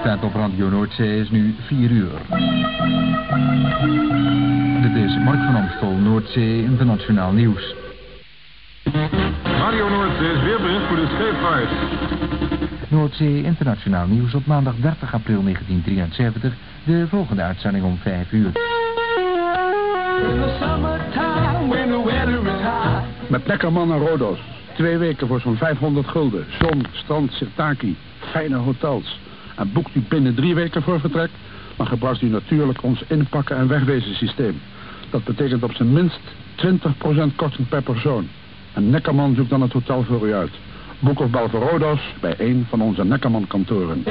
staat op Radio Noordzee is nu 4 uur. Dit is Mark van Amstel, Noordzee Internationaal Nieuws. Radio Noordzee is weerbericht voor de scheepvaart. Noordzee Internationaal Nieuws op maandag 30 april 1973. De volgende uitzending om 5 uur. Met Neckerman en Rodos. 2 weken voor zo'n 500 gulden. Zon, strand, sirtaki, fijne hotels. En boekt u binnen 3 weken voor vertrek, dan gebruikt u natuurlijk ons inpakken en wegwezen systeem. Dat betekent op zijn minst 20% korting per persoon. En Neckerman zoekt dan het hotel voor u uit. Boek of bel voor Rodos bij een van onze Neckerman kantoren.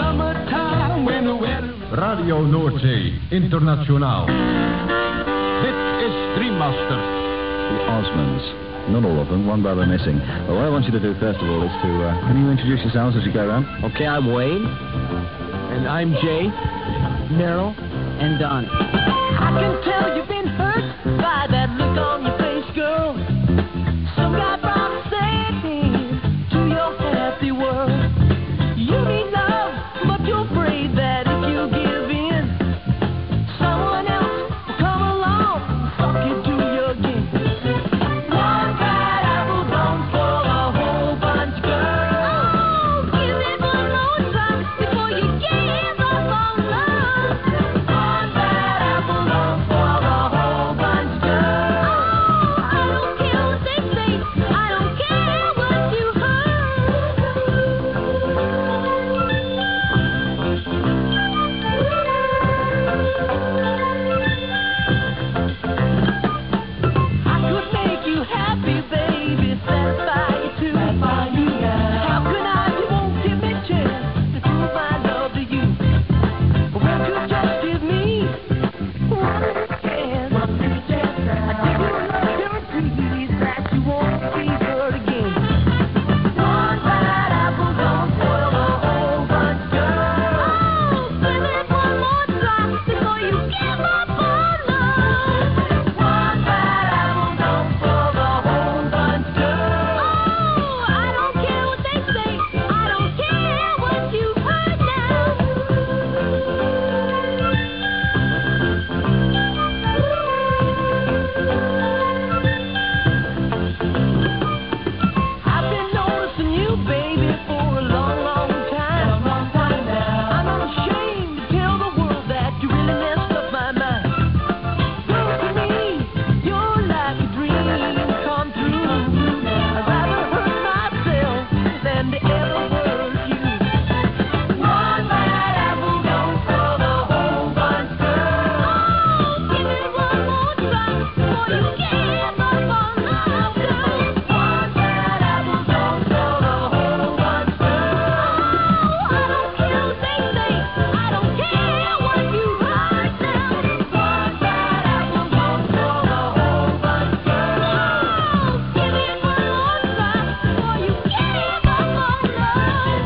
Radio Noordzee Internationaal. Dit is Dreammaster. The Osmonds. Not all of them, one brother missing. But what I want you to do first of all is to, can you introduce yourselves as you go around? Okay, I'm Wayne. And I'm Jay, Meryl, and Donnie. I can tell you've been hurt by that look on your face, girl. Some guy brought sadness to your happy world. You need love, but you're afraid that if you give in, someone else will come along and suck you to your game. One bad apple don't spoil a whole bunch, girl. Oh, give it one more try before you give up on love. One bad apple don't spoil a whole bunch, girl. Oh, I don't care what they say, I don't care what you I could make you happy, baby, satisfy you too. How can I, you won't give me a chance to prove my love to you? But won't you just give me one chance? I give you enough guarantees that you won't be hurt again. One bad apple don't spoil the whole bunch, girl. Oh, give it one more try before you give up on love. One bad apple don't spoil the whole bunch, girl. Oh, I don't care what they say, I don't care what you heard now. I've been noticing you, baby, for a long, long time. I'm not ashamed to tell the world that you really messed up my mind. Girl, to me, you're like a dream come true. I'd rather hurt myself than to ever hurt you. One bad apple don't spoil the whole bunch, girl. Oh, give it one more try before you give up on love, girl. One bad apple don't spoil the whole bunch, girl. Oh, I don't care what they say, I don't care what you heard now. One bad apple don't spoil the whole bunch, girl. Oh, give it one more try before you give up on love. One bad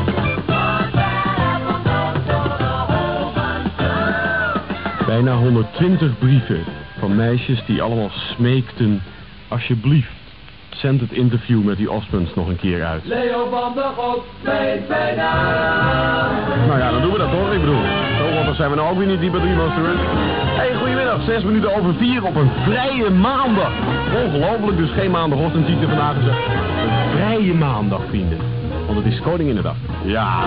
apple don't spoil the whole bunch, girl. Bijna 120 brieven van meisjes die allemaal smeekten: alsjeblieft, zend het interview met die Osmonds nog een keer uit. Leo van der God, weet mij Nou ja, dan doen we dat toch? Ik bedoel, zo wat zijn we nou ook weer niet die bij Dreammaster. Hey, goedemiddag, 6 minuten over 4 op een vrije maandag. Ongelooflijk, dus geen maandagochtend ziet er vandaag gezegd. Een vrije maandag, vrienden. Want het is Koninginnedag. Ja.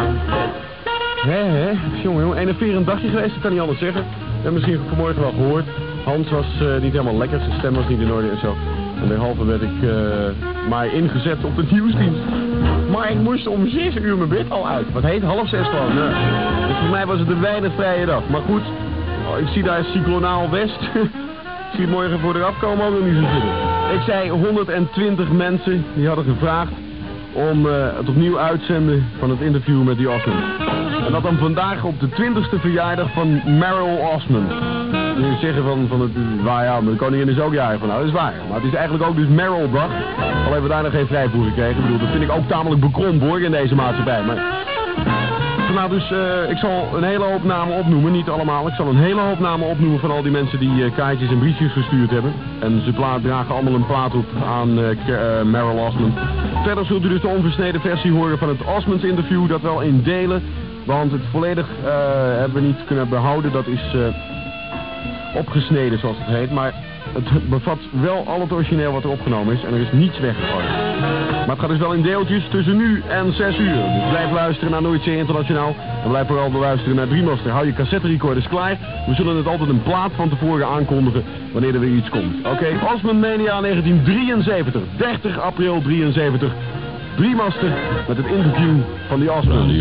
Jongen, 41 dagje geweest, dat kan niet anders zeggen. We hebben misschien vanmorgen wel gehoord. Hans was niet helemaal lekker, zijn stem was niet in orde en zo. En derhalve werd ik maar ingezet op de nieuwsdienst. Maar ik moest om 6 uur mijn bed al uit. Wat heet? 5:30 gewoon. Nee. Dus voor mij was het een weinig vrije dag. Maar goed, ik zie daar cyclonaal west. Ik zie het morgen voor eraf komen ook nog niet zo zitten. Ik zei 120 mensen die hadden gevraagd om het opnieuw uitzenden van het interview met die Osmond. En dat dan vandaag op de 20ste verjaardag van Meryl Osmond. Nu zeggen van het, waar ja, de koningin is ook jarig van, nou dat is waar. Maar het is eigenlijk ook dus Meryldag. Al hebben we daar nog geen vrij voor gekregen. Ik bedoel, dat vind ik ook tamelijk bekrompen hoor in deze maatschappij. Maar nou, dus ik zal een hele hoop namen opnoemen, niet allemaal. Ik zal een hele hoop namen opnoemen van al die mensen die kaartjes en briefjes verstuurd hebben. En ze dragen allemaal een plaat op aan Meryl Osmond. Verder zult u dus de onversneden versie horen van het Osmonds interview, dat wel in delen Want het volledig hebben we niet kunnen behouden. Dat is opgesneden zoals het heet. Maar het bevat wel al het origineel wat er opgenomen is. En er is niets weggegooid. Maar het gaat dus wel in deeltjes tussen nu en 6 uur. Dus blijf luisteren naar Nooit Zeer Internationaal. En blijf vooral beluisteren naar Driemaster. Hou je cassette recorders klaar. We zullen het altijd een plaat van tevoren aankondigen wanneer er weer iets komt. Oké, Osmond Mania 1973. 30 april 73. Driemaster met het interview van die Osmonds.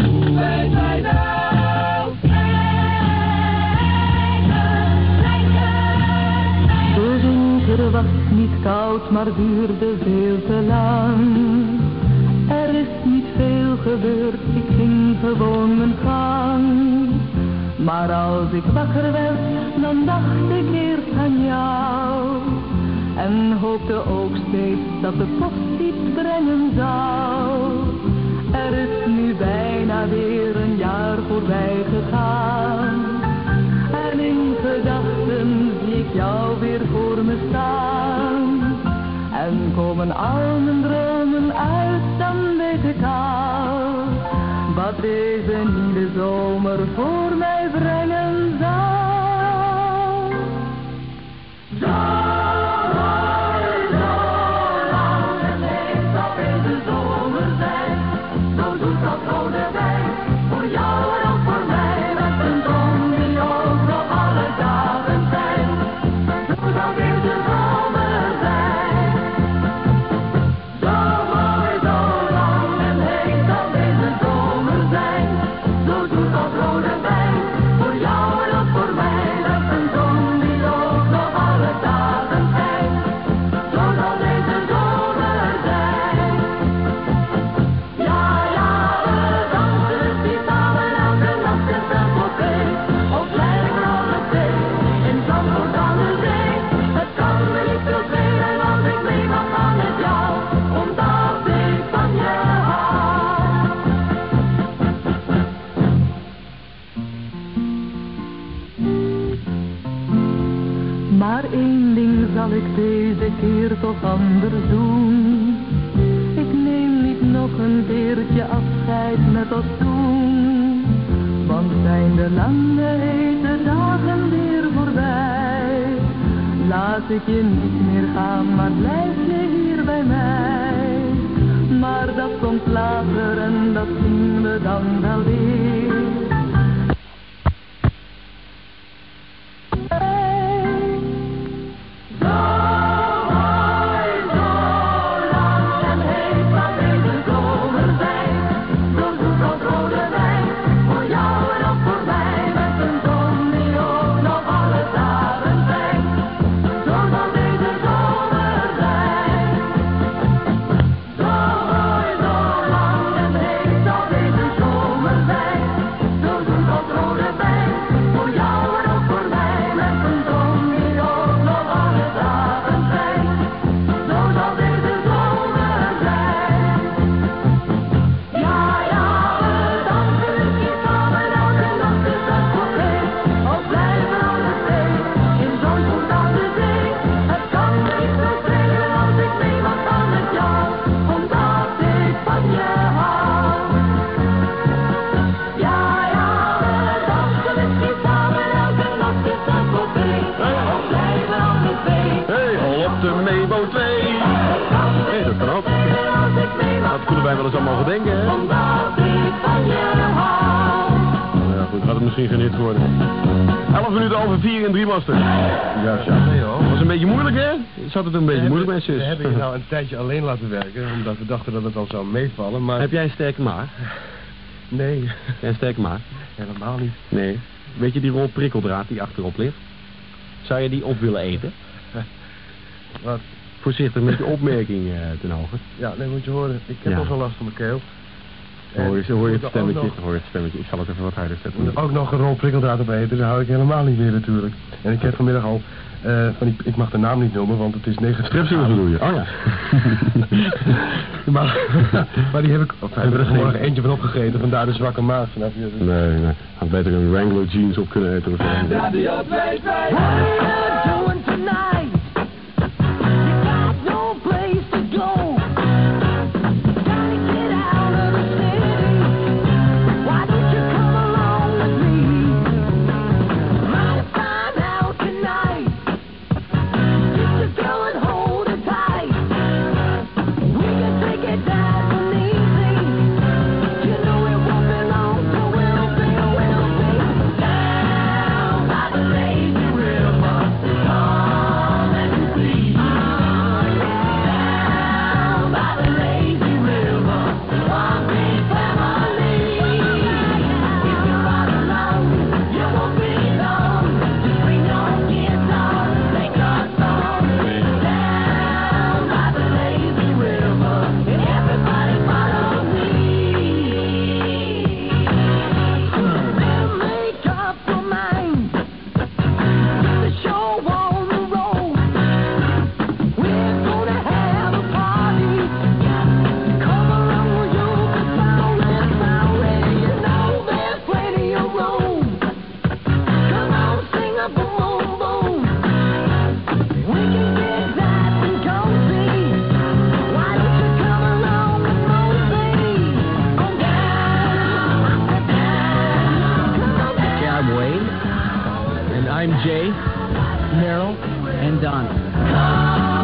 De winter was niet koud, maar duurde veel te lang. Er is niet veel gebeurd, ik ging gewoon mijn gang. Maar als ik wakker werd, dan dacht ik eerst aan jou. En hoopte ook steeds dat de post iets brengen zou. Er is nu bijna weer een jaar voorbij gegaan. En in gedachten zie ik jou weer voor me staan. En komen al mijn dromen uit, dan weet ik al wat deze nieuwe zomer voor mij brengen zal. Maar één ding zal ik deze keer toch anders doen. Ik neem niet nog een keertje afscheid met ons toen. Want zijn de lange hete dagen weer voorbij. Laat ik je niet meer gaan, maar blijf je hier bij mij. Maar dat komt later en dat zien we dan wel weer. Dat kunnen wij wel eens allemaal gedenken, hè? Nou ja, goed, gaat het misschien geen hit worden. 11 minuten over 4 in Driemaster. Ja, dat was een beetje moeilijk, hè? Zat het een beetje moeilijk met zus? We hebben je nou een tijdje alleen laten werken, omdat we dachten dat het al zou meevallen, maar... Heb jij een sterke maag? Nee. Jij een sterke maag? Helemaal niet. Nee. Weet je die rol prikkeldraad die achterop ligt? Zou je die op willen eten? Wat? Voorzichtig met je opmerking ten hoge. Ja, nee, moet je horen. Ik heb al zo last van mijn keel. Hoor je het stemmetje? Ik zal het even wat harder zetten. Moet ook nog een rol prikkeldraad op eten, dat hou ik helemaal niet meer natuurlijk. En ik heb vanmiddag al, ik mag de naam niet noemen, want het is negatief. Strepsils bedoel je? Oh ja. maar die heb ik er vanmorgen eentje van opgegeten, vandaar de zwakke maag vanaf je. Nee. Had beter een Wrangler jeans op kunnen eten of zo. Radio 2. What are you doing tonight? You got no place to go. Gotta get out of the city. Why don't you Jay, Merrill, and Donnie.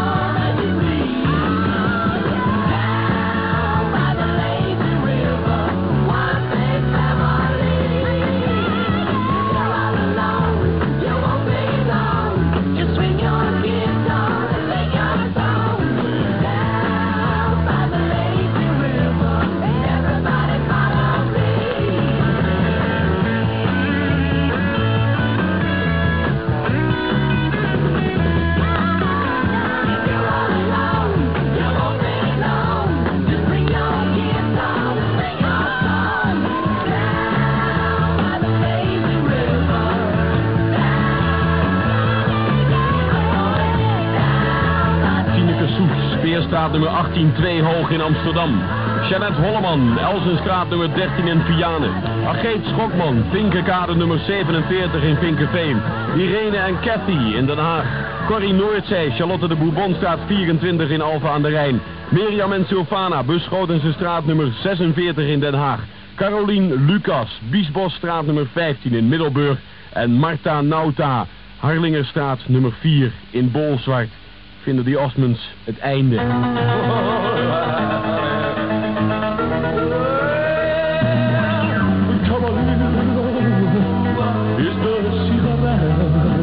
Straat nummer 18, 2 hoog in Amsterdam. Jeannette Holleman, Elsenstraat nummer 13 in Vianen. Ageet Schokman, Vinkenkade nummer 47 in Vinkeveen. Irene en Cathy in Den Haag. Corrie Noordzee, Charlotte de Bourbonstraat 24 in Alphen aan de Rijn. Mirjam en Sylvana, Buschotensestraat nummer 46 in Den Haag. Carolien Lucas, Biesbosstraat nummer 15 in Middelburg. En Marta Nauta, Harlingerstraat nummer 4 in Bolzwart. Vinden die Osmonds het einde. Is de sigaret.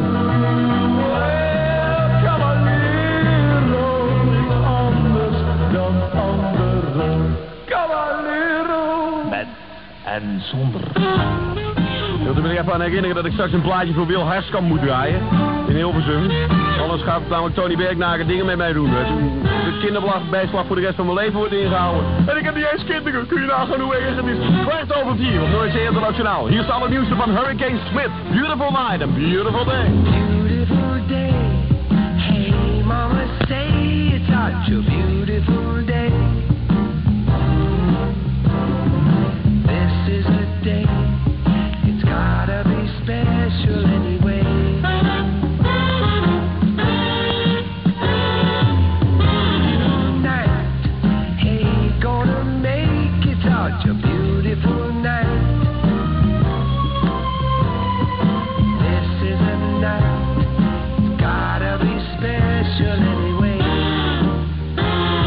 Caballero is anders dan anderen. Caballero. Met en zonder. Wilt u me er even aan herinneren dat ik straks een plaatje voor Wil Harskamp moet draaien? In Hilversum. Anders gaat namelijk Tony Bergnager dingen met mij doen. De kinderbijslag voor de rest van mijn leven wordt ingehouden. En ik heb niet eens kinderen. Kun je nagaan hoe erg het is? 4:15 op Noordzee Internationaal. Hier staat het nieuwste van Hurricane Smith. Beautiful night and beautiful day. Beautiful day. Hey, mama, say it's such a beautiful day. This is a day. It's gotta be special anyway. Such a beautiful night. This is a night. It's gotta be special anyway.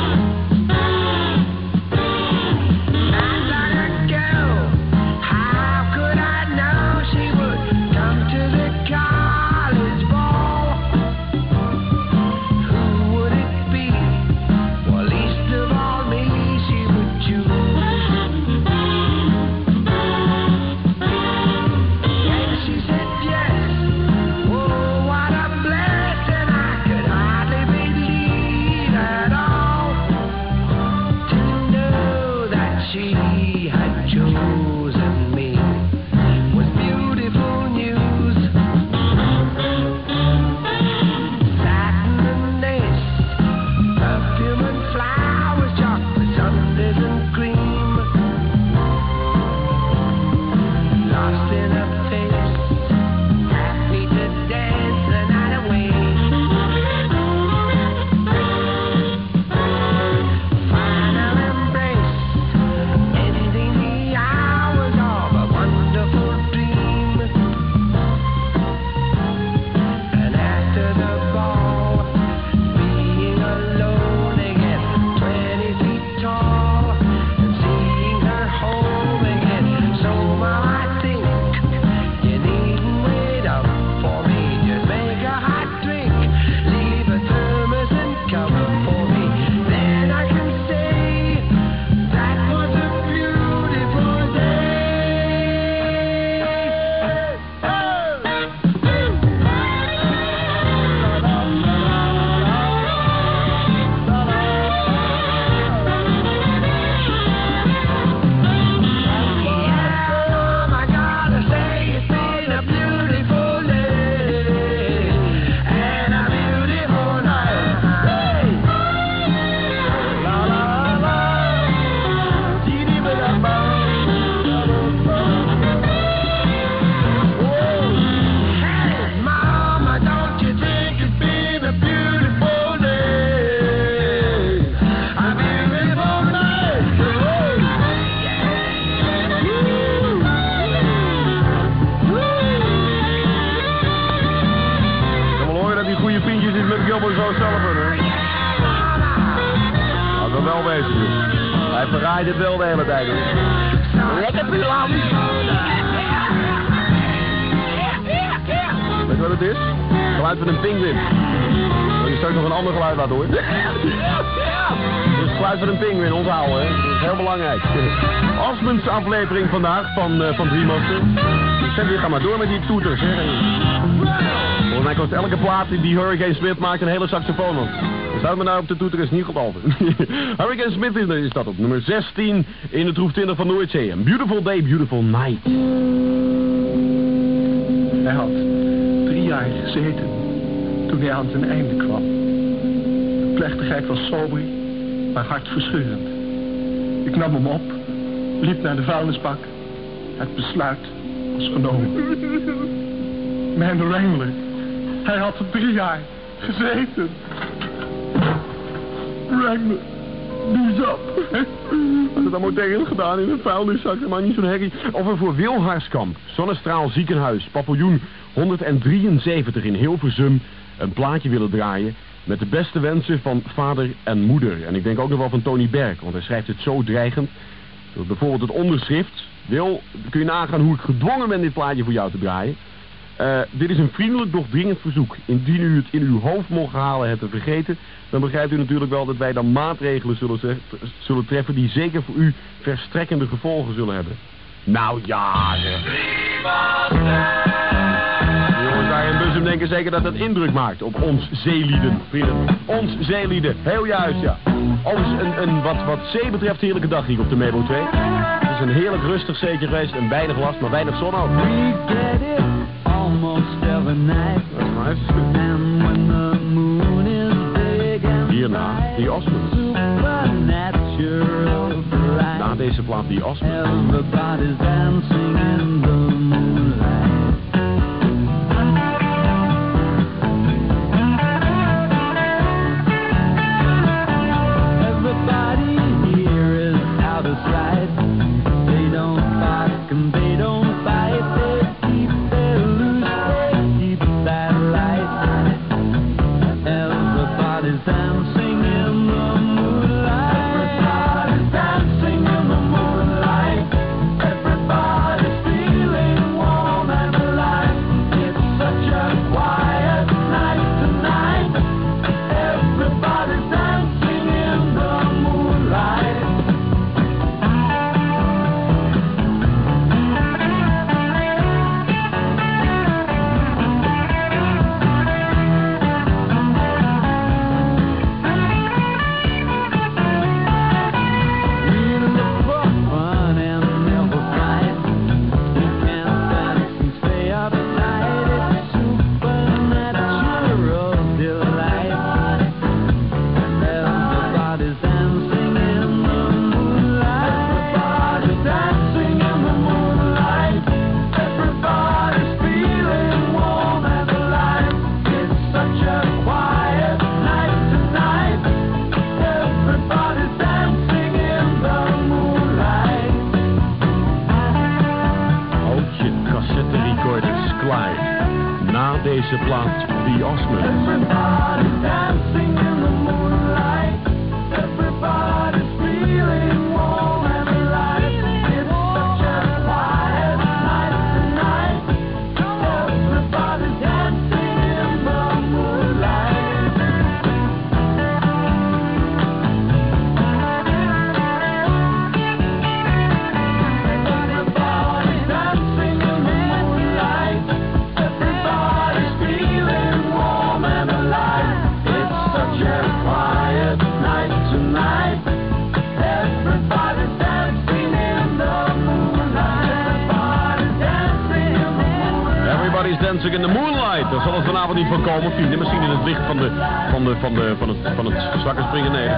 Wilbur zo zelf, hè? Nou, dat wel bezig is. Hij verraadt het wel de hele tijd, hoor. Lekker Pulan! Weet je wat het is? Geluid van een pinguïn. Wil je straks nog een ander geluid laten horen? Dus het geluid van een pinguïn onthouden, hè? Dat is heel belangrijk. Osmonds aflevering vandaag van Driemaster. Ik zeg, je gaat maar door met die toeters, hè? Volgens mij kost elke plaat die Hurricane Smith maakt een hele saxofoon op. Dus houd me nou op de toeter is niet gevallen. Hurricane Smith is dat op nummer 16 in de troef 20 van Noordzee. A Beautiful Day, Beautiful Night. Hij had 3 jaar gezeten toen hij aan zijn einde kwam. De plechtigheid was sober, maar hartverscheurend. Ik nam hem op, liep naar de vuilnisbak. Het besluit was genomen. Mijn Wrangler, hij had 3 jaar gezeten. Wrangler, doe eens op. Had het allemaal tegen gedaan in een vuilniszak, maar niet zo'n herrie. Of er voor Wilharskamp, Zonnestraal Ziekenhuis, paviljoen 173 in Hilversum een plaatje willen draaien met de beste wensen van vader en moeder. En ik denk ook nog wel van Tony Berg, want hij schrijft het zo dreigend. Bijvoorbeeld het onderschrift. Wil, kun je nagaan hoe ik gedwongen ben dit plaatje voor jou te draaien. Dit is een vriendelijk, doch dringend verzoek. Indien u het in uw hoofd mocht halen het te vergeten, dan begrijpt u natuurlijk wel dat wij dan maatregelen zullen treffen die zeker voor u verstrekkende gevolgen zullen hebben. Nou ja, zeg. De jongens daar in Bussum denken zeker dat dat indruk maakt op ons zeelieden, vrienden. Ons zeelieden, heel juist, ja. Overigens een wat zee betreft heerlijke dag hier op de Mebo 2. Het is een heerlijk rustig zeetje geweest en weinig last, maar weinig zon ook. Hierna, die Osmonds. Na deze plaat, die Osmonds. Deze plaat, The Osmonds. Dancing in the Moonlight. Daar zal het vanavond niet van komen, vrienden. Misschien in het licht van het zakkenspringen. Nee.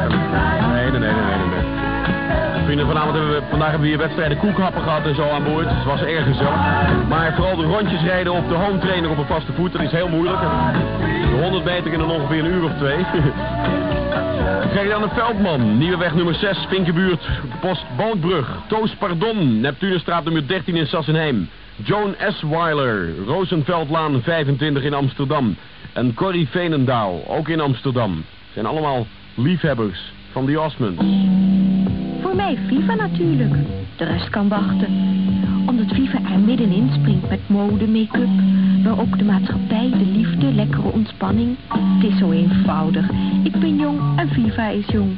Vrienden, vandaag hebben we hier wedstrijden koekhappen gehad en zo aan boord. Het was erg gezellig. Maar vooral de rondjes rijden op de home trainer op een vaste voet, dat is heel moeilijk. De 100 meter in ongeveer een uur of 2. Gerjan de Veldman, Nieuwe weg nummer 6, Vinkenbuurt, Post Bootbrug, Toos Pardon, Neptunusstraat nummer 13 in Sassenheim. Joan S. Weiler, Rosenveldlaan 25 in Amsterdam. en Corrie Veenendaal, ook in Amsterdam. Zijn allemaal liefhebbers van The Osmonds. Voor mij FIFA natuurlijk. De rest kan wachten. Omdat FIFA er middenin springt met mode, make-up. Maar ook de maatschappij, de liefde, lekkere ontspanning. Het is zo eenvoudig. Ik ben jong en FIFA is jong.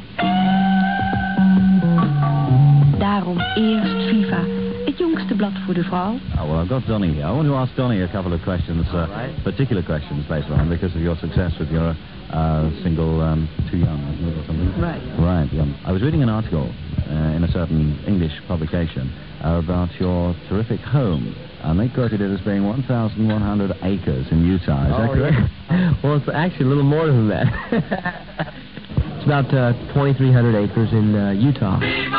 Daarom eerst FIFA. Het jongste blad voor de vrouw. Oh, well, I've got Donnie here. I want to ask Donnie a couple of questions, particular questions later on, because of your success with your single Too Young, isn't it, or something? Right. Right, yeah. I was reading an article in a certain English publication about your terrific home, and they quoted it as being 1,100 acres in Utah. Is that correct? Yeah. Well, it's actually a little more than that. It's about 2,300 acres in Utah.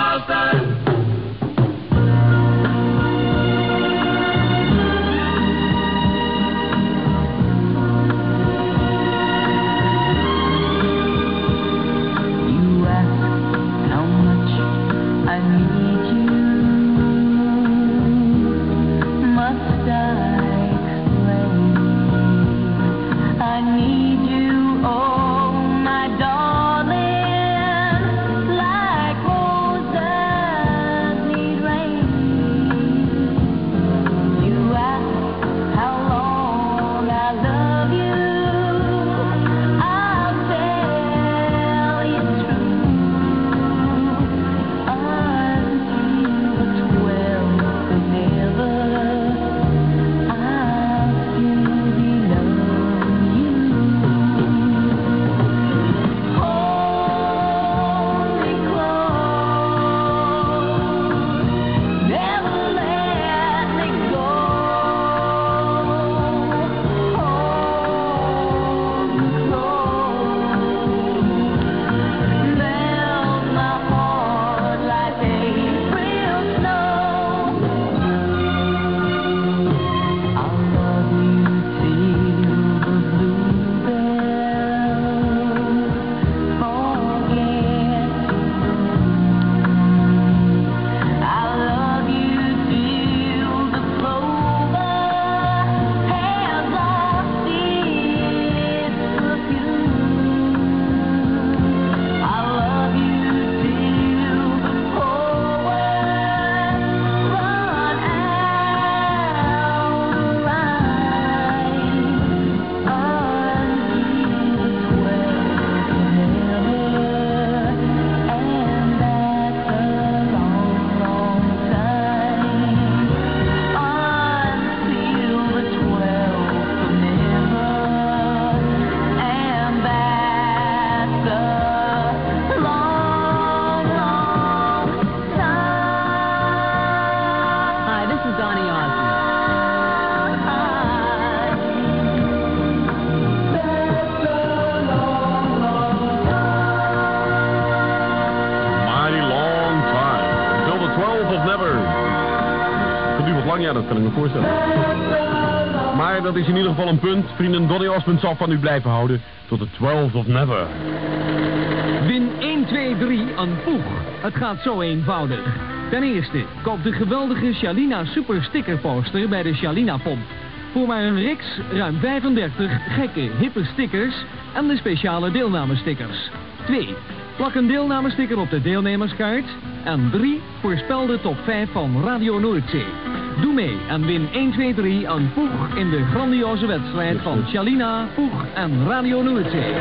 Ja, dat kan ik me voorstellen. Maar dat is in ieder geval een punt. Vrienden, Donny Osmond zal van u blijven houden tot de 12th of Never. Win 1, 2, 3 aan Poeg. Het gaat zo eenvoudig. Ten eerste, koop de geweldige Shalina Super Sticker Poster bij de Shalina Pomp. Voor maar een riks ruim 35 gekke, hippe stickers en de speciale deelnamestickers. 2. Plak een deelnamesticker op de deelnemerskaart. En 3. Voorspel de top 5 van Radio Noordzee. Doe mee en win 1, 2, 3 aan Poeg in de grandioze wedstrijd van Shalina, Poeg en Radio Noordzee.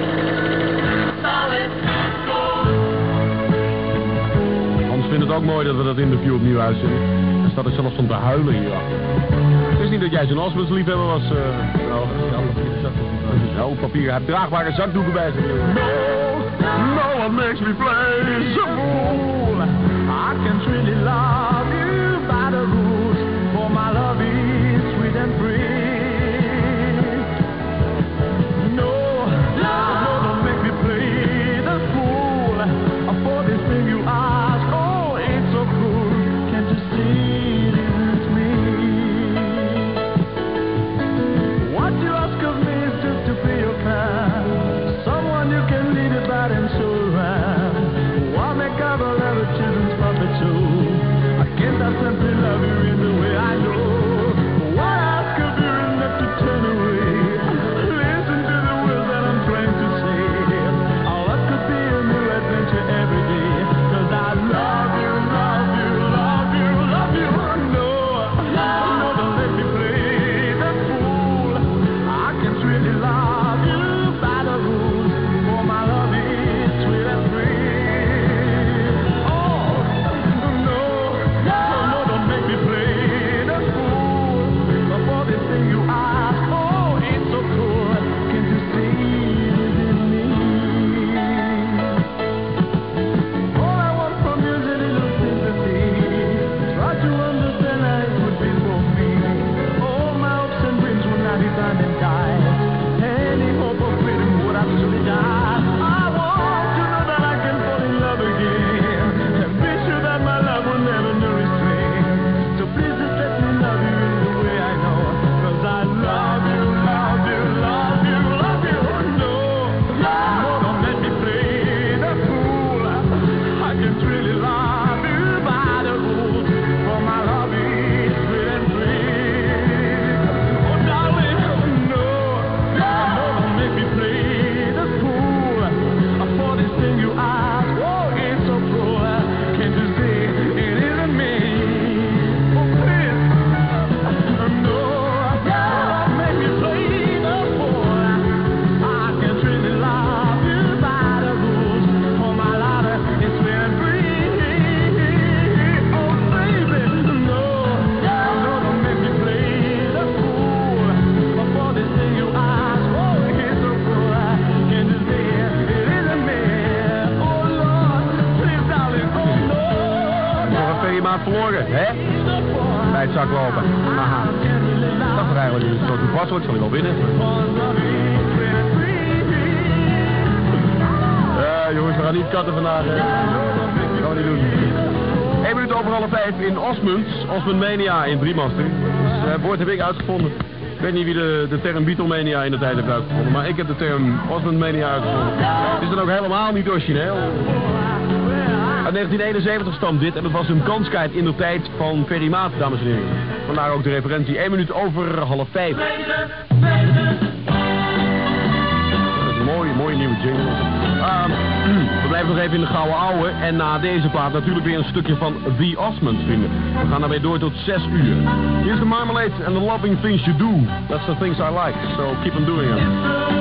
Hans vindt het ook mooi dat we dat interview opnieuw uitzenden. Er staat er zelfs van te huilen hierachter. Het is niet dat jij zo'n Osmonds liefhebber was. Nou, papier. Hij heeft draagbare zakdoeken bij zich. No one makes me play so fool. I can't really love you by the rules, for my love is sweet and free. No, don't make me play the fool. For this thing you ask, oh, it's so cruel. Can't you see it hurts me? What you ask of me is just to be your kind, someone you can lead about and show around. Why make up a lot of children's puppet show? I can't I simply love you in the way I know. What I ask of you be finding tight. Any hope of freedom would actually die. I want to know that I can fall in love again, and be sure that my love will never know restraint. So please just let me love you in the way I know, 'cause I love you, love you, love you, love you. No, don't let me play the fool. I can't really love you by the rules, for my love is sweet and free. Oh darling, no, don't make me play the fool. For this thing you ask, oh it's so cruel. Can't you see it isn't me? Oh please, no, don't make me play the fool. I can't really love you by the rules, for my love is sweet and free. Oh baby, no, don't make me play the fool. For this thing you ask, oh it's so cruel. Can't you see it isn't me? Oh Lord, please darling, oh no. Nog een ferrymaat verloren, hè? Bij het zaklopen. Haha. Ik dacht er eigenlijk niet dat het zo toepas wordt, zal hij wel winnen. Jongens, we gaan niet katten vandaag. Dat gaan we niet doen. 1 minuut over 4:30 in Osmond Mania in Driemaster. Dus het woord heb ik uitgevonden. Ik weet niet wie de term Beatlemania in de tijd heeft uitgevonden, maar ik heb de term Osmond Mania uitgevonden. Het is dan ook helemaal niet origineel. Uit 1971 stamt dit en het was een kanskaart in de tijd van Ferry Maat, dames en heren. Vandaar ook de referentie. 1 minuut over 4:30. Dat is een mooie nieuwe jingle. We blijven nog even in de gouden ouwe en na deze plaat natuurlijk weer een stukje van The Osmonds vinden. We gaan daarmee door tot 6 uur. Hier is de Marmalade and the loving things you do. That's the things I like, so keep on doing it.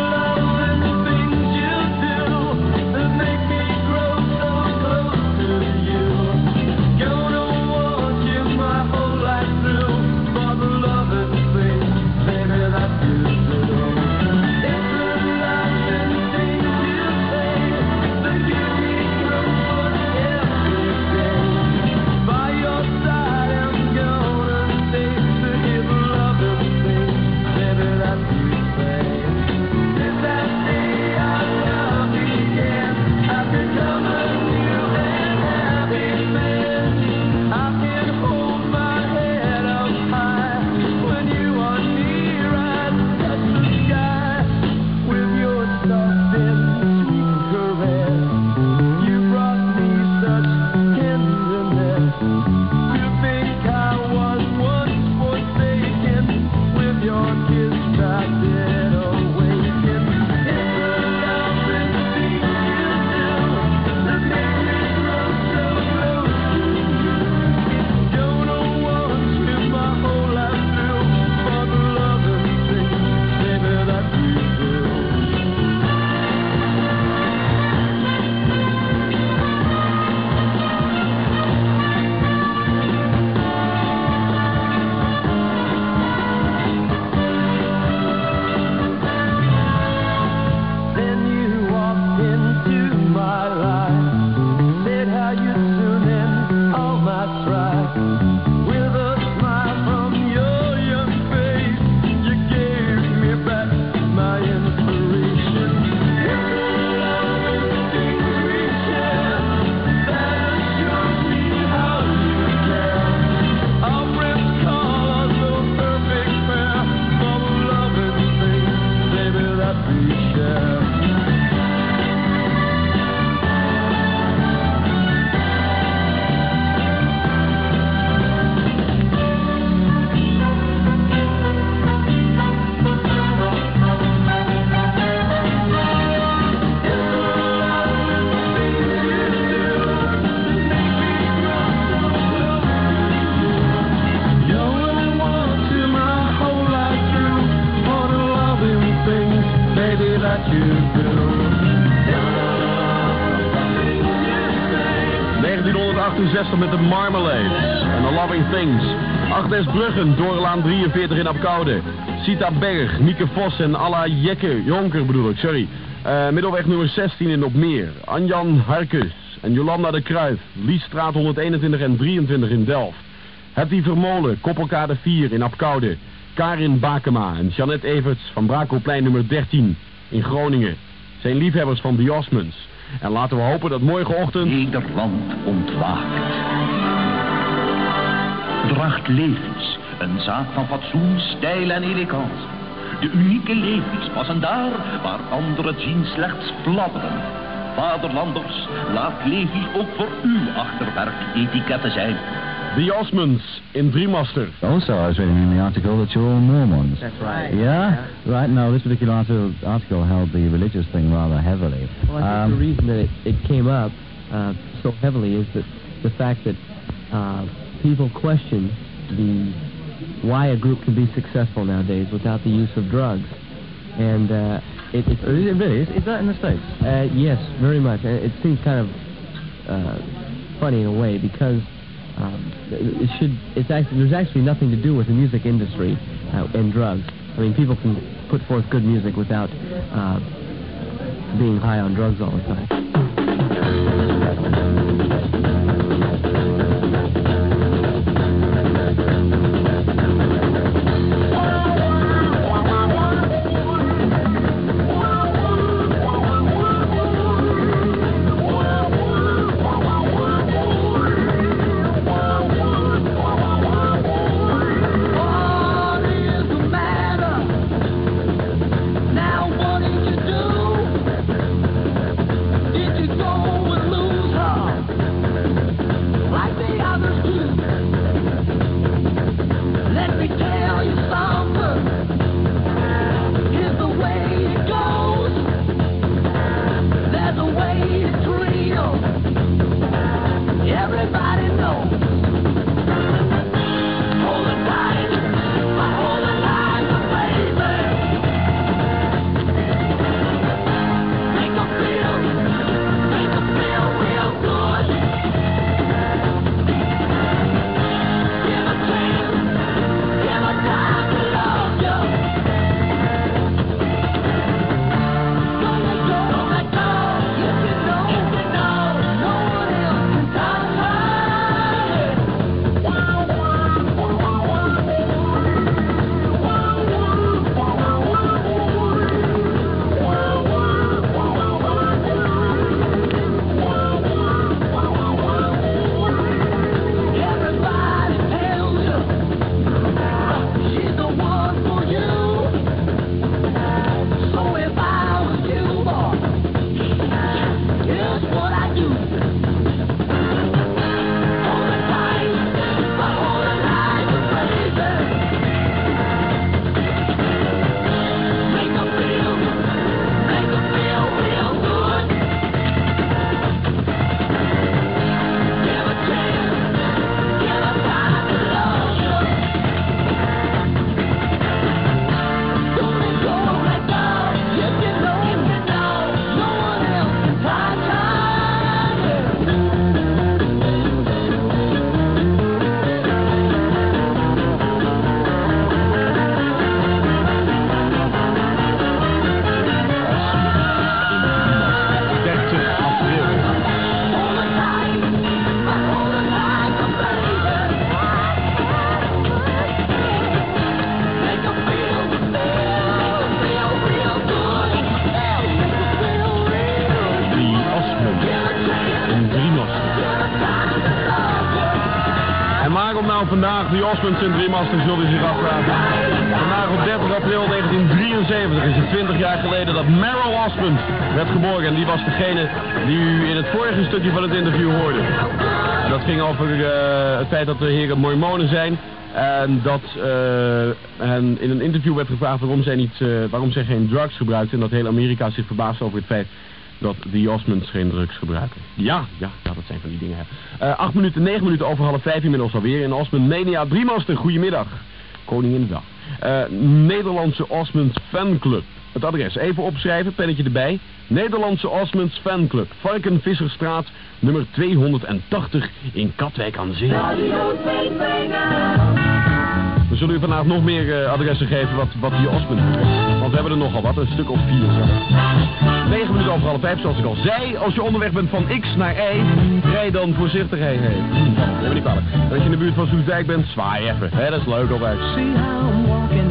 that you do. 1968 met de Marmalade en The Loving Things. Agnes Bruggen, Doorlaan 43 in Apkoude. Sita Berg, Mieke Vos en Alla Jonker bedoel ik, sorry. Middelweg nummer 16 in Opmeer. Anjan Harkes en Jolanda de Kruijf. Liesstraat 121 en 23 in Delft. Hetty Vermolen, Koppelkade 4 in Apkoude. Karin Bakema en Jeannette Everts van Brakoplein nummer 13 in Groningen zijn liefhebbers van The Osmonds. En laten we hopen dat morgenochtend Nederland ontwaakt. Draagt levens, een zaak van fatsoen, stijl en elegantie. De unieke levens passen daar waar anderen het zien slechts fladderen. Vaderlanders, laat Levi's ook voor uw achterwerk etiketten zijn. The Osmonds in Driemaster. Also, I was reading in the article that you're all Mormons. That's right. Yeah? Right, no, this particular article held the religious thing rather heavily. Well, I think the reason that it came up so heavily is that the fact that people question why a group can be successful nowadays without the use of drugs. And it really is that in the States? Yes, very much. And it seems kind of funny in a way because there's actually nothing to do with the music industry and drugs. I mean, people can put forth good music without being high on drugs all the time. Vandaag The Osmonds in Driemaster zullen zich afvragen. Vandaag op 30 april 1973 is het 20 jaar geleden dat Merrill Osmond werd geboren. En die was degene die u in het vorige stukje van het interview hoorde. En dat ging over het feit dat de heren mormonen zijn. En dat hen in een interview werd gevraagd waarom zij geen drugs gebruikten. En dat heel Amerika zich verbaasde over het feit dat The Osmonds geen drugs gebruiken. Ja, dat zijn van die dingen. 9 minuten over 4:30 inmiddels alweer in Osmond Mania Driemaster. Goedemiddag. Koninginnedag. Nederlandse Osmonds Fanclub. Het adres even opschrijven, pennetje erbij. Nederlandse Osmonds Fanclub. Varkenvisserstraat nummer 280 in Katwijk aan Zee. We zullen u vandaag nog meer adressen geven wat die Osmonds betreft. Want we hebben er nogal wat, een stuk of 4 zo. 9 minuten over 4:30, zoals ik al zei. Als je onderweg bent van X naar Y, rij dan voorzichtig. Neem me niet kwalijk. Als je in de buurt van Soestdijk bent, zwaai even. Dat is leuk altijd. See how I'm walking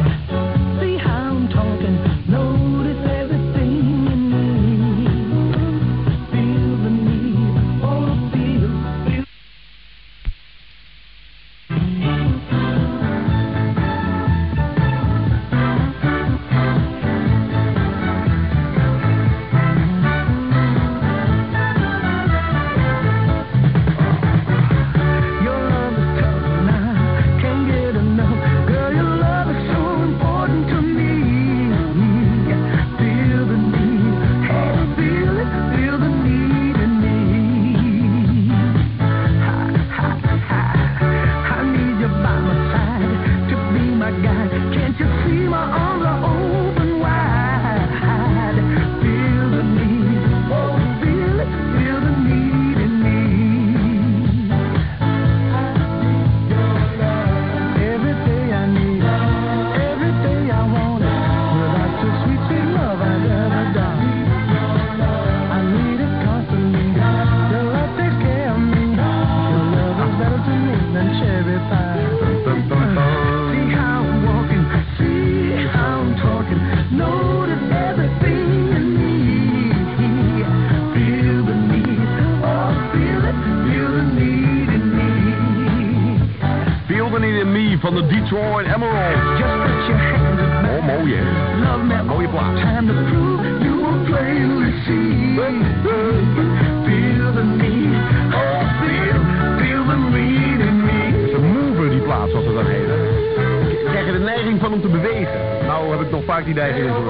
Troy Emerald. Just put your hands up. Oh, mooi hè. Love me. Mooie plaat. Time to prove you will plainly see. Feel the need. Oh, feel the need in me. Ze move die plaat, zoals het dan heet. Ik krijg je de neiging van om te bewegen. Nou heb ik nog vaak die neiging. Ik wil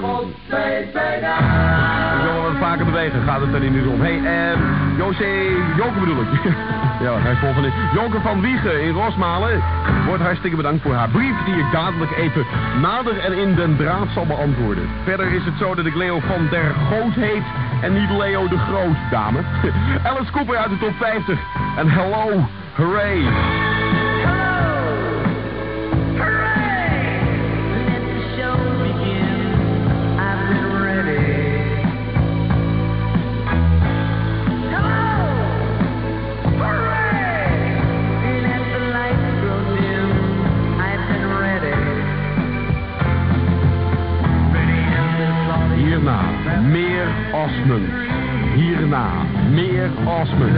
wat vaker bewegen, gaat het er niet om. Hey, Joker bedoel ik. Ja, hij is volgende. Joker van Wiegen in Rosmalen wordt hartstikke bedankt voor haar brief die ik dadelijk even nader en in den draad zal beantwoorden. Verder is het zo dat ik Leo van der Goot heet en niet Leo de Groot, dame. Alice Cooper uit de top 50 en Hello, Hooray. Hierna meer Osmond. Hierna meer Osmond.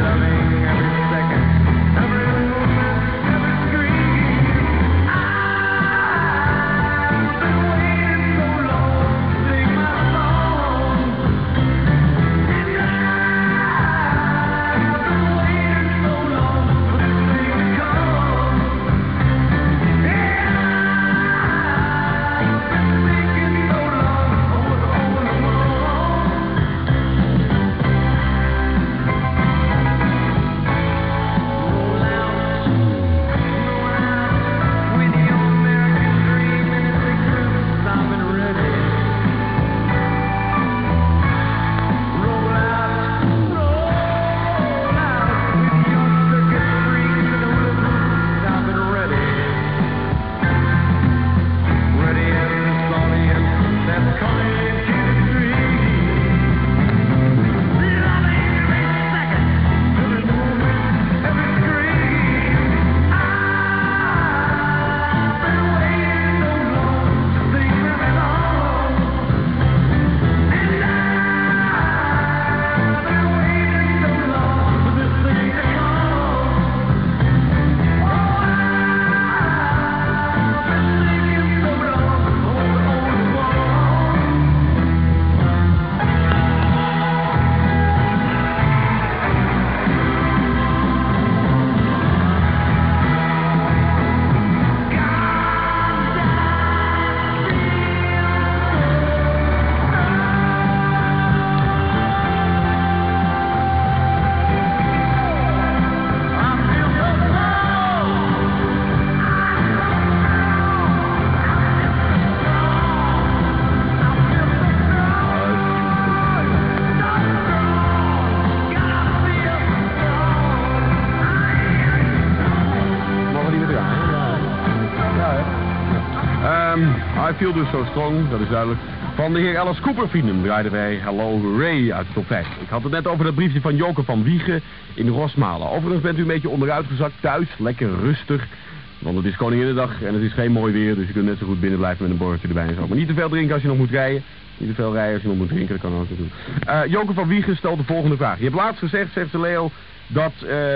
I Feel Dus So Strong, dat is duidelijk. Van de heer Alice Cooper vrienden draaiden wij Hello Hooray uit de top 5. Ik had het net over dat briefje van Joker van Wiegen in Rosmalen. Overigens bent u een beetje onderuitgezakt thuis, lekker rustig. Want het is Koninginnedag en het is geen mooi weer, dus je kunt net zo goed binnen blijven met een borreltje erbij en zo. Maar niet te veel drinken als je nog moet rijden. Niet te veel rijden als je nog moet drinken, dat kan ook doen. Joker van Wiegen stelt de volgende vraag. Je hebt laatst gezegd, zegt de Leo, dat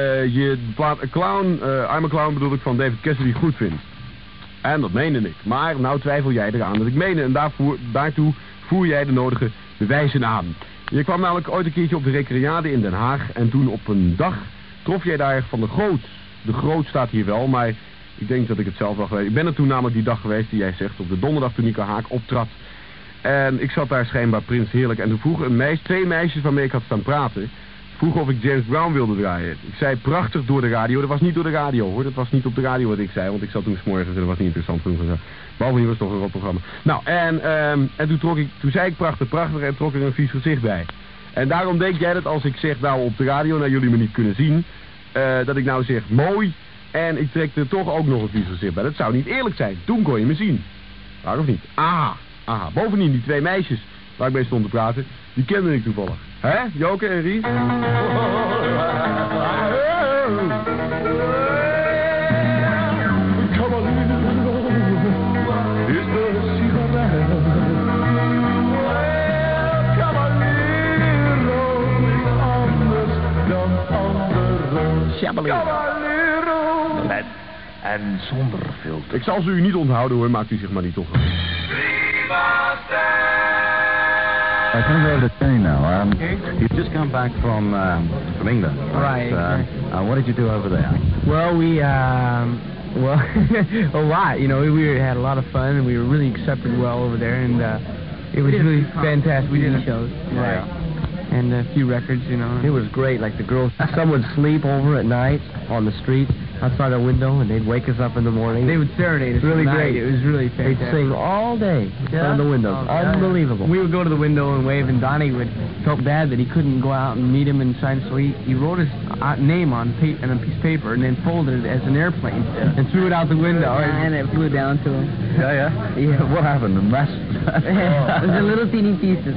je de plaat I'm a Clown bedoel ik van David Cassidy goed vindt. En dat meende ik. Maar nou twijfel jij eraan dat ik meende en daartoe voer jij de nodige bewijzen aan. Je kwam namelijk ooit een keertje op de Recreade in Den Haag en toen op een dag trof jij daar van de Groot. De Groot staat hier wel, maar ik denk dat ik het zelf wel geweest. Ik ben er toen namelijk die dag geweest die jij zegt, op de donderdag toen Nico Haak optrad. En ik zat daar schijnbaar Prins Heerlijk en toen vroegen twee meisjes waarmee ik had staan praten, vroegen of ik James Brown wilde draaien. Ik zei prachtig door de radio. Dat was niet door de radio hoor. Dat was niet op de radio wat ik zei. Want ik zat toen 's morgens en dat was niet interessant genoeg. Bovendien was het toch een rotprogramma. Nou, en toen zei ik prachtig en trok er een vies gezicht bij. En daarom denk jij dat als ik zeg nou op de radio, nou jullie me niet kunnen zien, dat ik nou zeg mooi en ik trek er toch ook nog een vies gezicht bij. Dat zou niet eerlijk zijn. Toen kon je me zien. Waar of niet? Aha. Bovendien die twee meisjes waar ik mee stond te praten, die kende ik toevallig. Hè, Joker en Ries? Is de sigaret. Caballero is anders dan anderen. Caballero. En zonder filter. Ik zal ze u niet onthouden hoor, maakt u zich maar niet ongerust. I can't go over to Spain now. You've just come back from England. Right. What did you do over there? Well, we well, a lot. You know, we had a lot of fun, and we were really accepted well over there, and it was really fantastic. We did shows, right? And a few records, you know. It was great. Like the girls, some would sleep over at night on the street outside our window, and they'd wake us up in the morning. They would serenade us. Really great. It was really fantastic. They'd sing all day on the windows. Unbelievable. We would go to the window and wave, and Donnie felt bad that he couldn't go out and meet him and sign. So he wrote his name on a piece of paper and then folded it as an airplane and threw it out the window. And it flew down to him. Yeah. What happened? The mess. It was a little teeny pieces.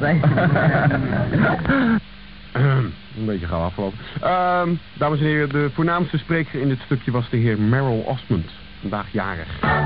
Een beetje gauw afgelopen. Dames en heren, de voornaamste spreker in dit stukje was de heer Merrill Osmond. Vandaag jarig.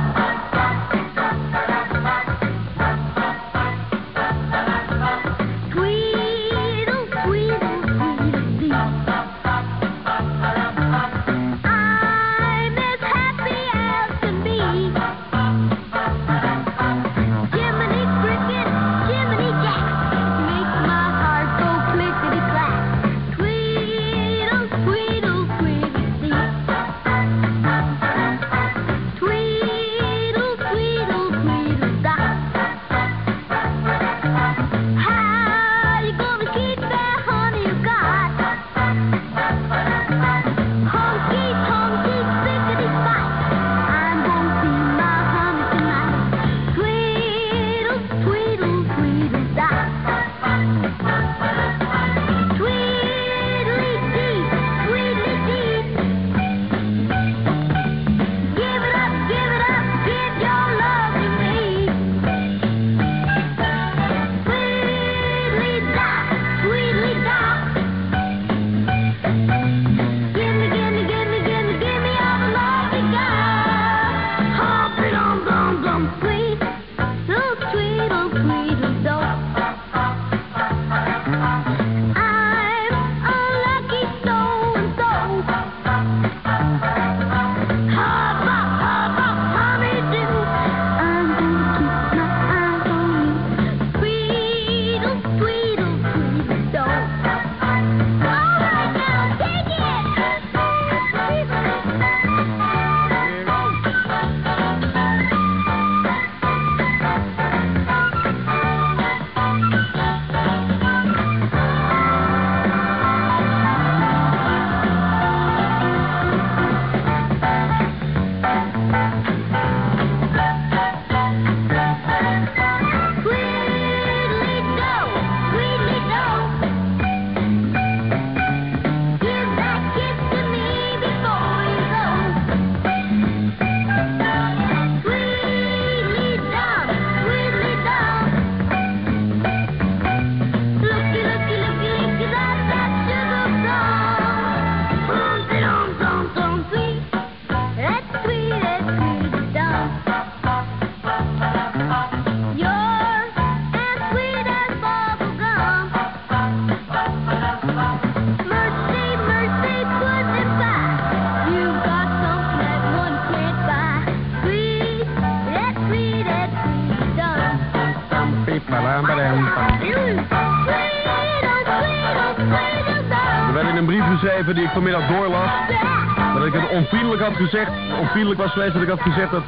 Er werd in een brief geschreven die ik vanmiddag doorlas, dat ik het onvriendelijk had gezegd, onvriendelijk was geweest dat ik had gezegd dat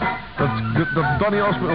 Donny Osmond,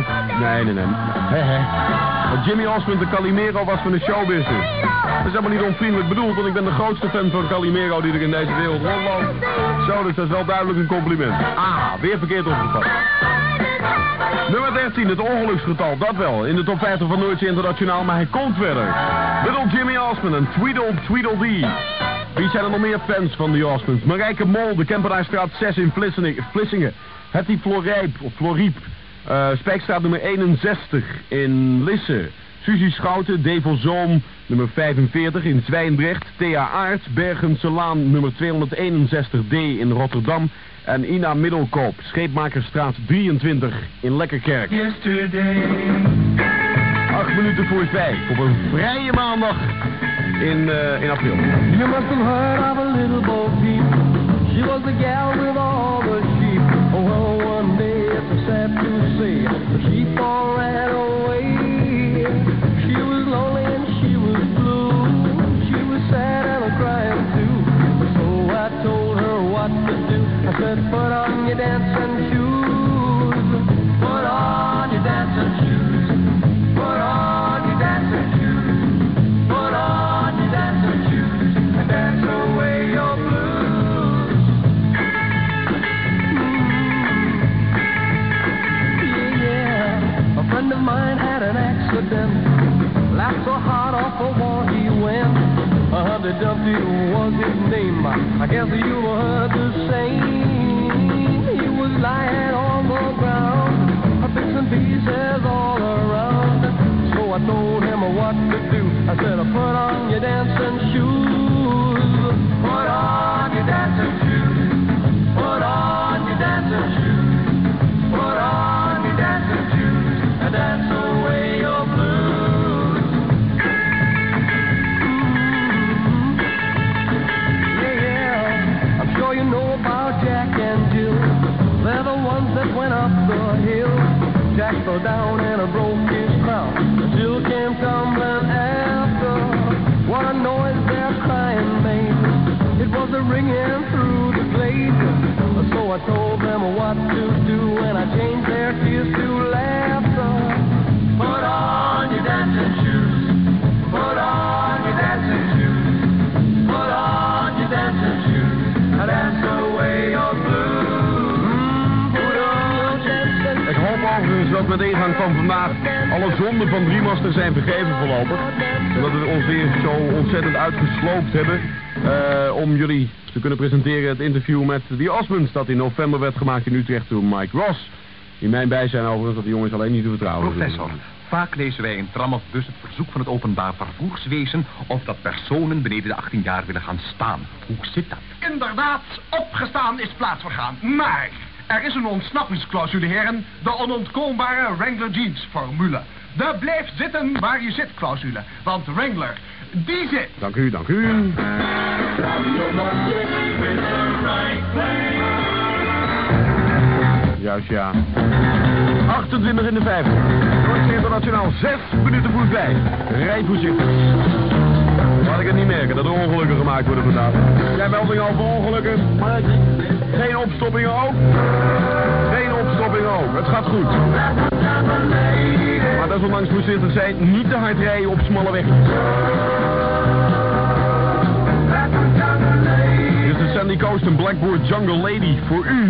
dat Jimmy Osmond de Calimero was van de showbusiness. Dat is helemaal niet onvriendelijk bedoeld, want ik ben de grootste fan van Calimero die er in deze wereld rondloopt. Zo, dus dat is wel duidelijk een compliment. Weer verkeerd opgevat. Nummer 13, het ongeluksgetal, dat wel. In de top 50 van Noordse Internationaal, maar hij komt verder. Little Jimmy Osmond en Tweedledee. Wie zijn er nog meer fans van de Osmonds? Marijke Mol, de Kempenaarstraat 6 in Vlissingen. Hetty Floriep. Spijkstraat nummer 61 in Lisse. Suzy Schouten, Develzoom, nummer 45 in Zwijndrecht. Thea Aert, Bergense Laan, nummer 261D in Rotterdam. En Ina Middelkoop, Scheepmakerstraat 23 in Lekkerkerk. 8 minuten voor 5 op een vrije maandag in april. You must have heard of a little Bo Peep. She was the gal with all the sheep. Oh, well, yes, it's sad to say, but she far ran away. She was lonely and she was blue. She was sad and crying too. So I told her what to do. I said, put on your dancing shoes. Put on your dancing shoes. Put on your dancing shoes. Put on your dancing shoes and dance away your blues. Yeah. A friend of mine had an accident. Laughed so hard off the wall he went. Humpty Dumpty was his name. I guess you heard the same. He was lying on the ground, bits and pieces all around. So I told him what to do. I said, put on your dancing shoes. Put on your dancing shoes. Put on your dancing shoes. Put on your dancing shoes and dance away your blues. Yeah, I'm sure you know about Jack and Jill. They're the ones that went up the hill. Jack fell down and broke his crown. Jill came tumbling after. What a noise their crying made. It was a ringing through the glade. So I told them what to do, and I changed their tears to laughter. Put on your dancing shoes. Put on your dancing shoes. Put on your dancing shoes. And dance away your blues. Put on your dancing shoes. Ik hoop overigens dat met de ingang van vandaag alle zonden van Driemaster zijn vergeven voorlopig. Omdat we ons weer zo ontzettend uitgesloopt hebben. Om jullie te kunnen presenteren het interview met The Osmonds dat in november werd gemaakt in Utrecht door Mike Ross. In mijn bijzijn overigens dat die jongens alleen niet te vertrouwen. Professor, vaak lezen wij in tram of bus het verzoek van het openbaar vervoerswezen of dat personen beneden de 18 jaar willen gaan staan. Hoe zit dat? Inderdaad, opgestaan is plaatsvergaan. Maar er is een ontsnappingsclausule, heren. De onontkoombare Wrangler Jeans formule. De blijf zitten waar je zit clausule. Want Wrangler, die zit. Dank u, dank u. Juist ja. 28 in de 50. Noordse Internationaal 6 minuten voor 5. Rij voorzichtig. Laat ik het niet merken dat er ongelukken gemaakt worden vandaag. Jij melding al voor ongelukken? Geen opstoppingen ook? Geen opstoppingen ook. Het gaat goed. Maar desondanks voorzichtig zijn, niet te hard rijden op smalle wegjes. Dit is de Sandy Coast en Blackboard Jungle Lady voor u.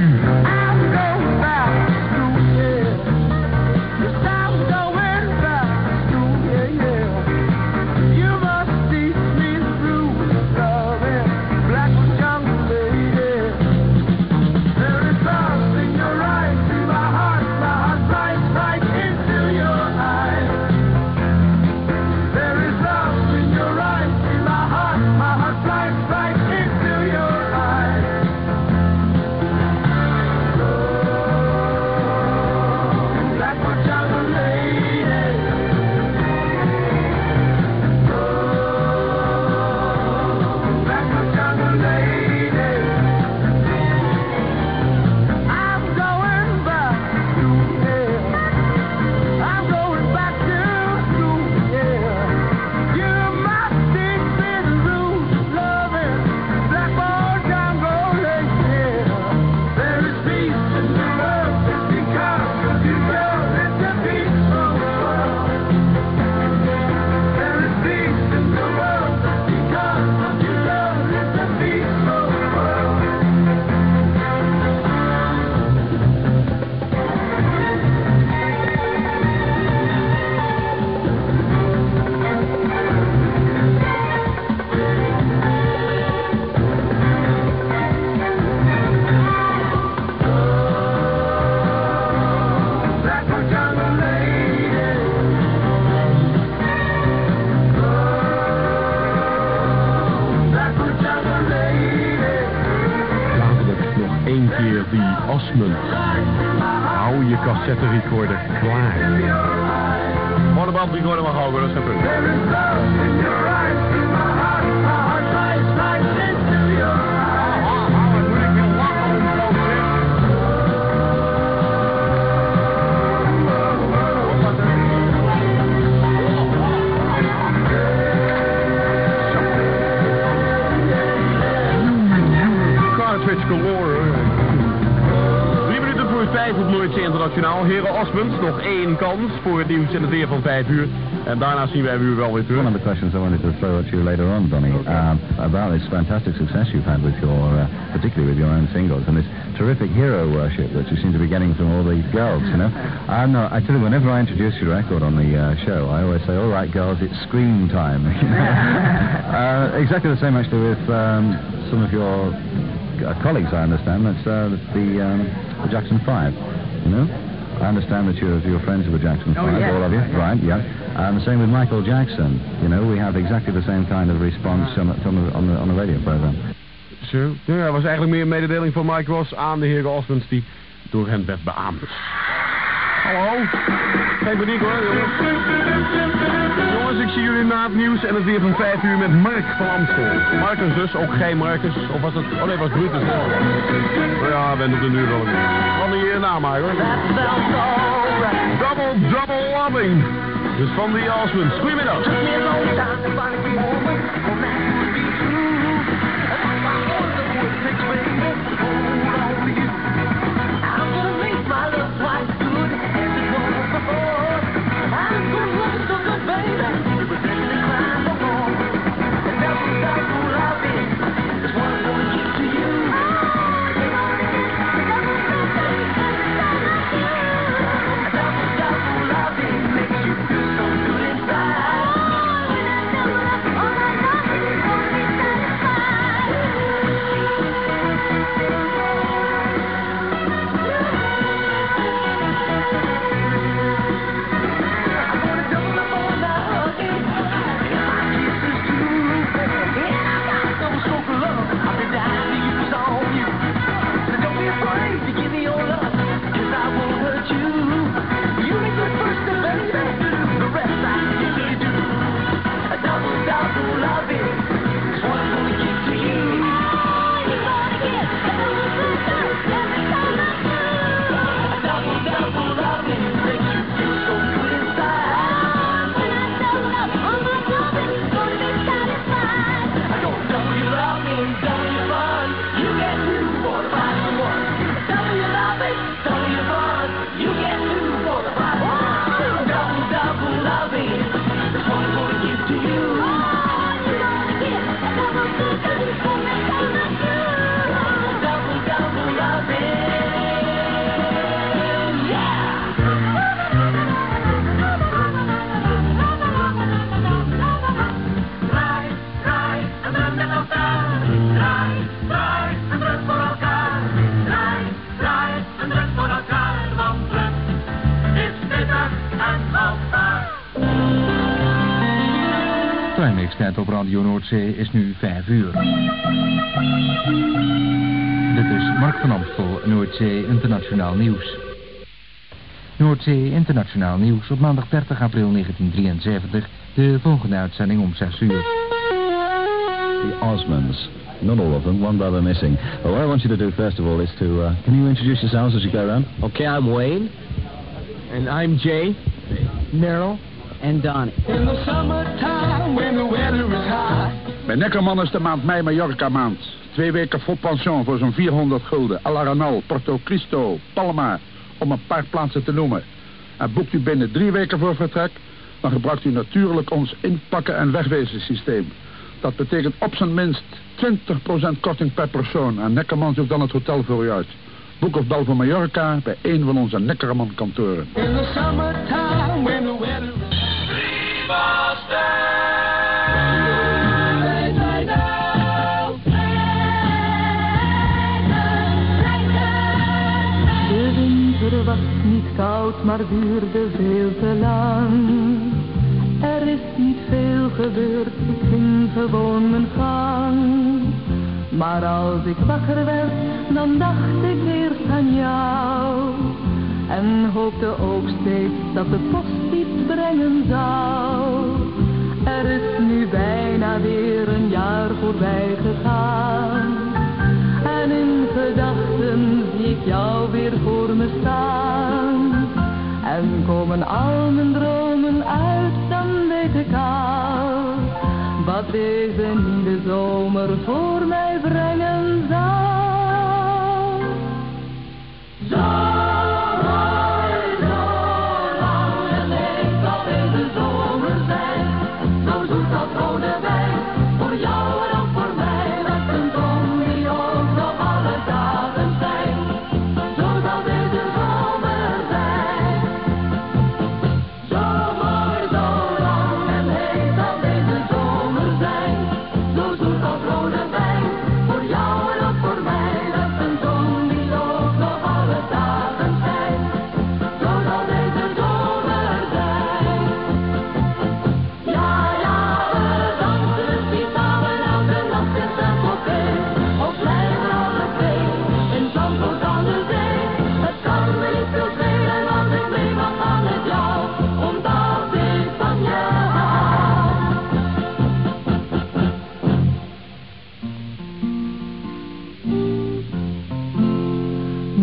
Hou je cassette recorder klaar. Maar de band recorder mag houden, dat is geen punt. op Noordzee Internationaal. Heren Osmonds, nog 1 kans voor het nieuws en het weer van 5 uur. En daarna zien wij u wel weer terug. One of the questions I wanted to throw at you later on, Donny, about this fantastic success you've had with your, particularly with your own singles, and this terrific hero worship that you seem to be getting from all these girls, you know. I tell you, whenever I introduce your record on the show, I always say, all right, girls, it's scream time. Exactly the same, actually, with some of your colleagues, I understand. That's the Jackson 5, you know. I understand that you're friends with the Jackson 5, all of you. Right, yeah. The same with Michael Jackson. You know, we have exactly the same kind of response on the radio program. Zo. Ja, dat was eigenlijk meer een mededeling van Mike Ross aan de heren Osmonds die door hem werd beaamd. Hallo? Geen paniek hoor, jongens. Jongens, ik zie jullie na het nieuws en het weer van 5 uur met Mark van Amstel. Marcus dus, ook geen Marcus. Of was het... Oh nee, was Brutus. Ja, we doen nu wel weer. Van hier namaken hoor. Double loving. Dus van de Osmonds. Goedemiddag. Tijd op Radio Noordzee is nu 5 uur. Dit is Mark van Amstel, Noordzee Internationaal Nieuws. Noordzee Internationaal Nieuws op maandag 30 april 1973. De volgende uitzending om 6 uur. The Osmonds. Not all of them, one brother missing. But what I want you to do first of all is to, can you introduce yourselves as you go around? Okay, I'm Wayne. And I'm Jay. Meryl. En Donnie. In the summertime when the weather is high. Bij Neckerman is de maand mei Mallorca maand. 2 weken vol pension voor zo'n 400 gulden. Alaranal, Porto Cristo, Palma, om een paar plaatsen te noemen. En boekt u binnen 3 weken voor vertrek, dan gebruikt u natuurlijk ons inpakken en wegwezen systeem. Dat betekent op zijn minst 20% korting per persoon. En Neckerman zoekt dan het hotel voor u uit. Boek of bel voor Mallorca bij een van onze Neckerman kantoren. In the summertime when the weather is De winter was niet koud, maar duurde veel te lang. Er is niet veel gebeurd, ik ging gewoon mijn gang. Maar als ik wakker werd, dan dacht ik eerst aan jou. En hoopte ook steeds dat de post iets brengen zou. Er is nu bijna weer een jaar voorbij gegaan. En in gedachten zie ik jou weer voor me staan. En komen al mijn dromen uit, dan weet ik al wat deze nieuwe zomer voor mij brengen zal. Zomer.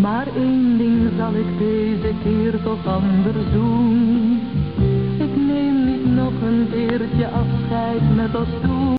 Maar één ding zal ik deze keer toch anders doen. Ik neem niet nog een keertje afscheid met ons toe.